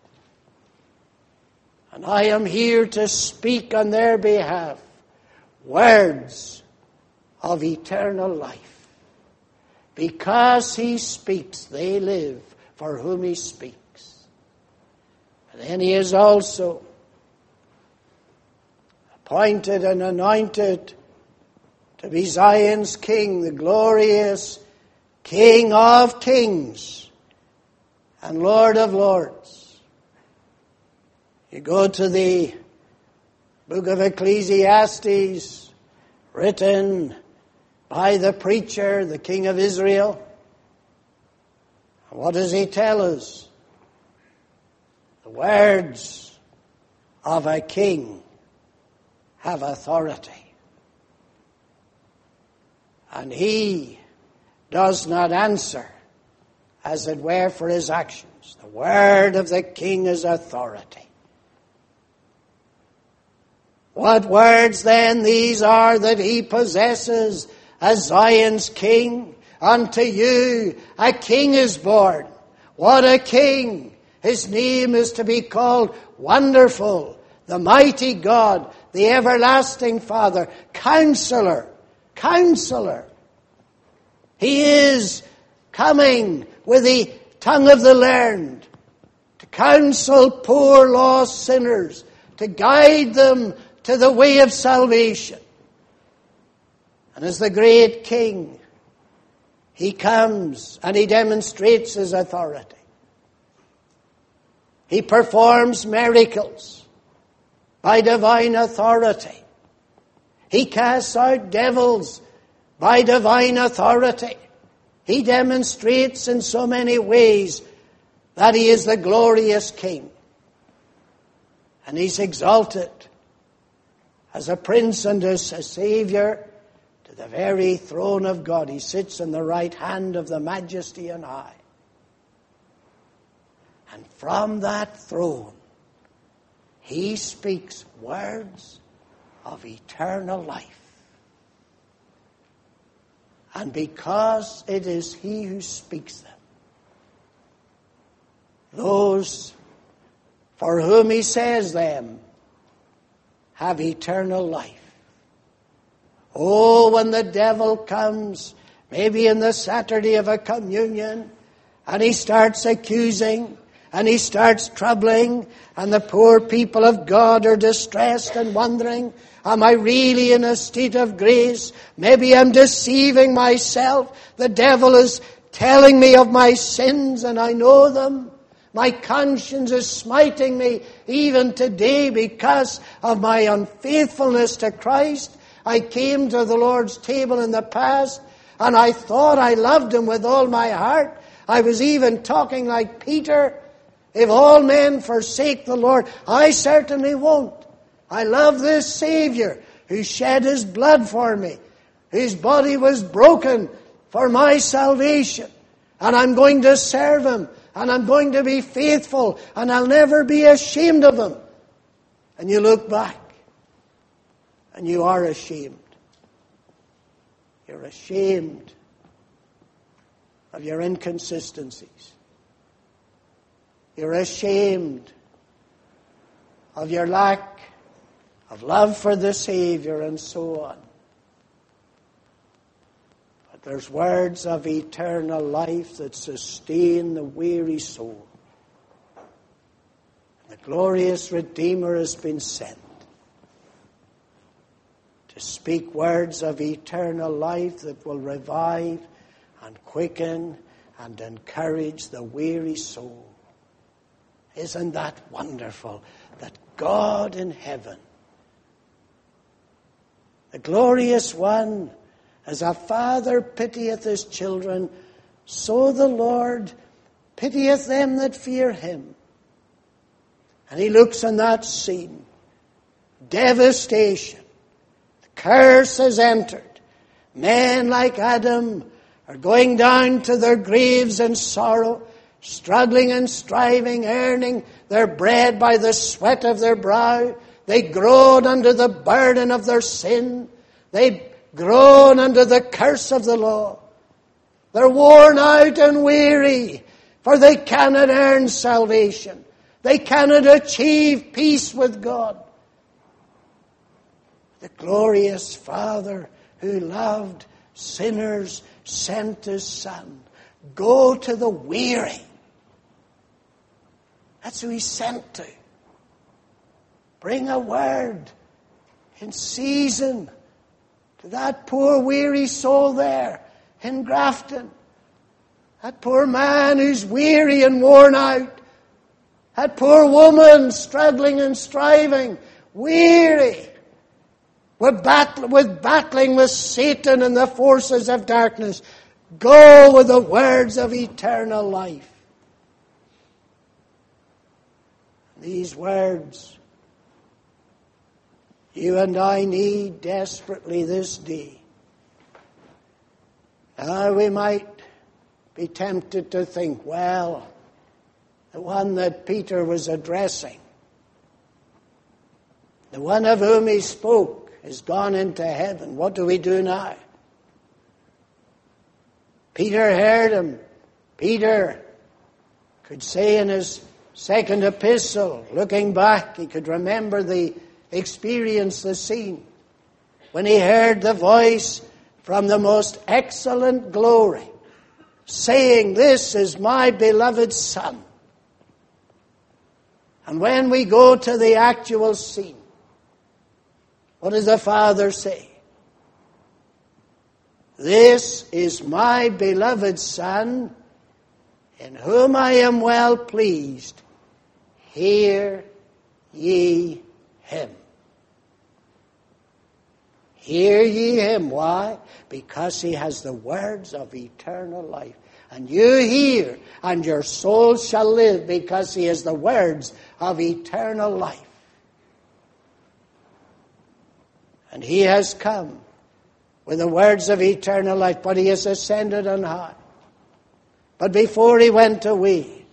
And I am here to speak on their behalf words of eternal life. Because he speaks, they live for whom he speaks. And then he is also appointed and anointed to be Zion's king, the glorious King of kings and Lord of lords. You go to the book of Ecclesiastes, written by the preacher, the king of Israel. What does he tell us? The words of a king have authority. And he does not answer, as it were, for his actions. The word of the king is authority. What words then these are that he possesses as Zion's king? Unto you a king is born. What a king! His name is to be called Wonderful, the Mighty God, the Everlasting Father, Counselor. Counselor. He is coming with the tongue of the learned to counsel poor lost sinners, to guide them to the way of salvation. And as the great king, he comes and he demonstrates his authority. He performs miracles by divine authority. He casts out devils by divine authority. He demonstrates in so many ways that he is the glorious king. And he's exalted as a prince and as a savior to the very throne of God. He sits in the right hand of the Majesty on high. And from that throne, he speaks words of eternal life. And because it is he who speaks them, those for whom he says them have eternal life. Oh, when the devil comes, maybe in the Saturday of a communion, and he starts accusing, and he starts troubling, and the poor people of God are distressed and wondering, am I really in a state of grace? Maybe I'm deceiving myself. The devil is telling me of my sins and I know them. My conscience is smiting me even today because of my unfaithfulness to Christ. I came to the Lord's table in the past and I thought I loved him with all my heart. I was even talking like Peter. If all men forsake the Lord, I certainly won't. I love this Savior who shed his blood for me, whose body was broken for my salvation. And I'm going to serve him, and I'm going to be faithful, and I'll never be ashamed of him. And you look back and you are ashamed. You're ashamed of your inconsistencies. You're ashamed of your lack of love for the Savior and so on. But there's words of eternal life that sustain the weary soul. The glorious Redeemer has been sent to speak words of eternal life that will revive and quicken and encourage the weary soul. Isn't that wonderful that God in heaven, the glorious one, as a father pitieth his children, so the Lord pitieth them that fear him. And he looks on that scene. Devastation. The curse has entered. Men like Adam are going down to their graves in sorrow, struggling and striving, earning their bread by the sweat of their brow. They groan under the burden of their sin. They groan under the curse of the law. They're worn out and weary, for they cannot earn salvation. They cannot achieve peace with God. The glorious Father who loved sinners sent his Son. Go to the weary. That's who he sent to. Bring a word in season to that poor weary soul there in Grafton. That poor man who's weary and worn out. That poor woman struggling and striving, weary, with battling with Satan and the forces of darkness. Go with the words of eternal life. These words you and I need desperately this day. Now we might be tempted to think, well, the one that Peter was addressing, the one of whom he spoke, is gone into heaven. What do we do now? Peter heard him. Peter could say in his second epistle, looking back, he could remember the experience, the scene, when he heard the voice from the most excellent glory, saying, "This is my beloved Son." And when we go to the actual scene, what does the Father say? "This is my beloved Son, in whom I am well pleased. Hear ye him." Hear ye him. Why? Because he has the words of eternal life. And you hear, and your soul shall live, because he has the words of eternal life. And he has come with the words of eternal life, but he has ascended on high. But before he went away,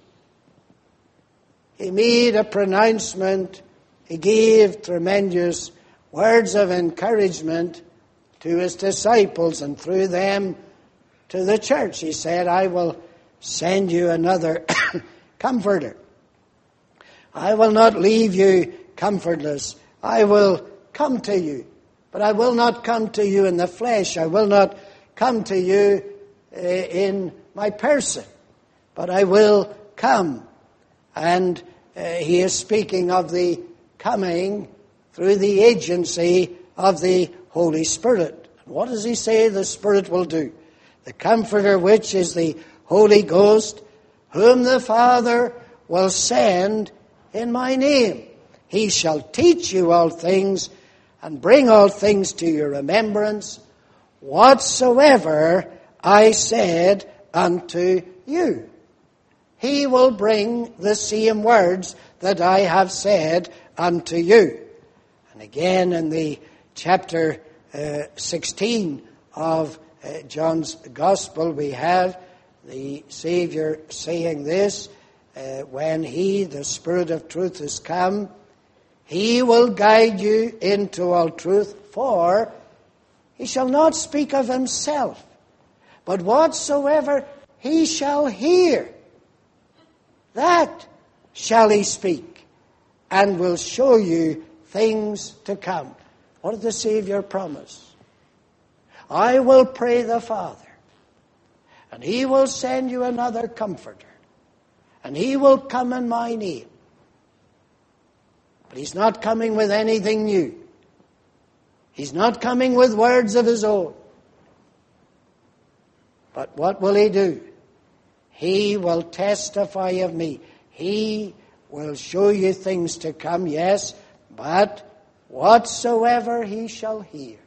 he made a pronouncement. He gave tremendous words of encouragement to his disciples, and through them to the church. He said, "I will send you another comforter. I will not leave you comfortless. I will come to you. But I will not come to you in the flesh. I will not come to you in my person. But I will come." And he is speaking of the coming through the agency of the Holy Spirit. And what does he say the Spirit will do? "The Comforter, which is the Holy Ghost, whom the Father will send in my name. He shall teach you all things, and bring all things to your remembrance, whatsoever I said unto you." He will bring the same words that I have said unto you. And again in the chapter 16 of John's Gospel, we have the Savior saying this, when he, the Spirit of truth, is come, He will guide you into all truth, for he shall not speak of himself, but whatsoever he shall hear, that shall he speak, and will show you things to come. What did the Savior promise? I will pray the Father, and he will send you another Comforter, and he will come in my name. But he's not coming with anything new. He's not coming with words of his own. But what will he do? He will testify of me. He will show you things to come, yes, but whatsoever he shall hear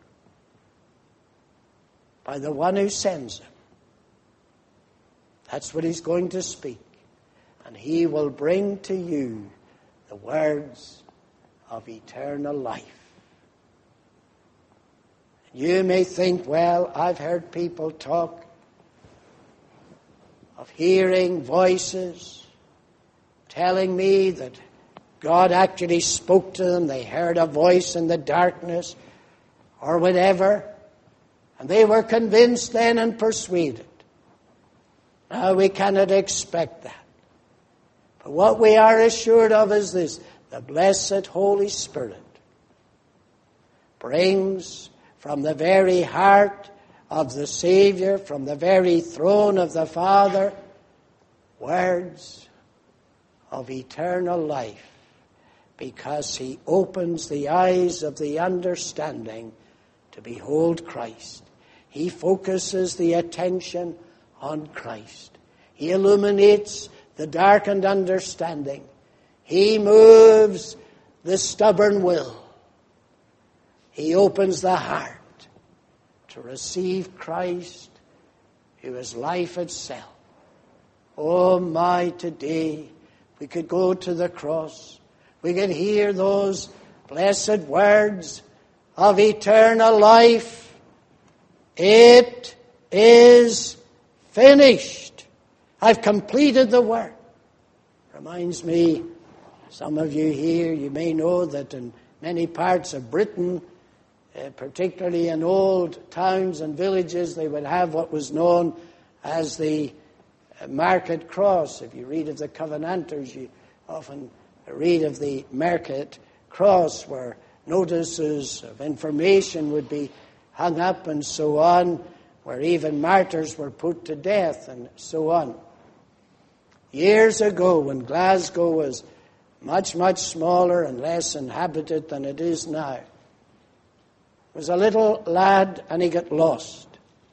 by the one who sends him, that's what he's going to speak. And he will bring to you the words of eternal life. You may think, well, I've heard people talk of hearing voices telling me that God actually spoke to them. They heard a voice in the darkness or whatever, and they were convinced then and persuaded. Now we cannot expect that. But what we are assured of is this: the blessed Holy Spirit brings from the very heart of the Savior, from the very throne of the Father, words of eternal life, because he opens the eyes of the understanding to behold Christ. He focuses the attention on Christ. He illuminates the darkened understanding. He moves the stubborn will. He opens the heart to receive Christ, who is life itself. Oh my, today we could go to the cross. We could hear those blessed words of eternal life. It is finished. I've completed the work. Reminds me, some of you here, you may know that in many parts of Britain, particularly in old towns and villages, they would have what was known as the market cross. If you read of the Covenanters, you often read of the market cross, where notices of information would be hung up and so on, where even martyrs were put to death and so on. Years ago, when Glasgow was much, much smaller and less inhabited than it is now, was a little lad, and he got lost.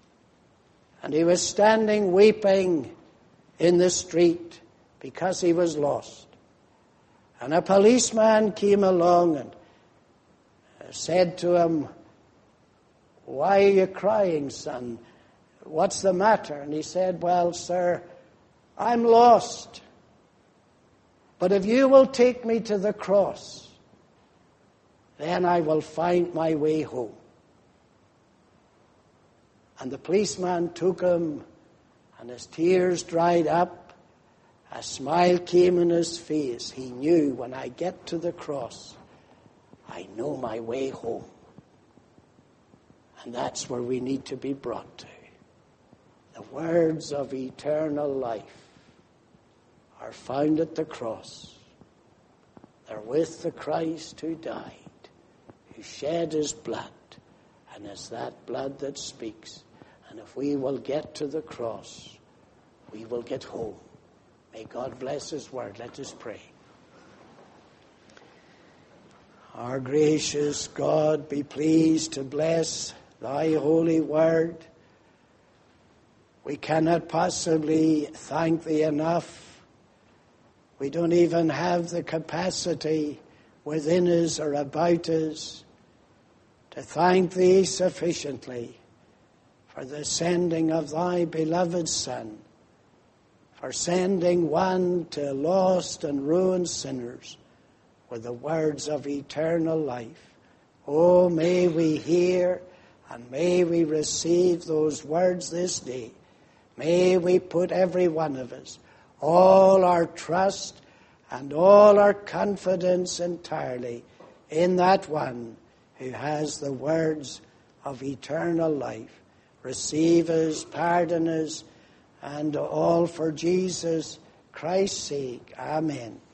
And he was standing weeping in the street because he was lost. And a policeman came along and said to him, "Why are you crying, son? What's the matter?" And he said, "Well, sir, I'm lost. But if you will take me to the cross, then I will find my way home." And the policeman took him, and his tears dried up. A smile came in his face. He knew, when I get to the cross, I know my way home. And that's where we need to be brought to. The words of eternal life are found at the cross. They're with the Christ who died, who shed his blood, and it's that blood that speaks. And if we will get to the cross, we will get home. May God bless his word. Let us pray. Our gracious God, be pleased to bless thy holy word. We cannot possibly thank thee enough. We don't even have the capacity within us or about us to thank thee sufficiently for the sending of thy beloved Son, for sending one to lost and ruined sinners with the words of eternal life. Oh, may we hear and may we receive those words this day. May we put, every one of us, all our trust and all our confidence entirely in that one who has the words of eternal life. Receive us, pardon us, and all for Jesus Christ's sake. Amen.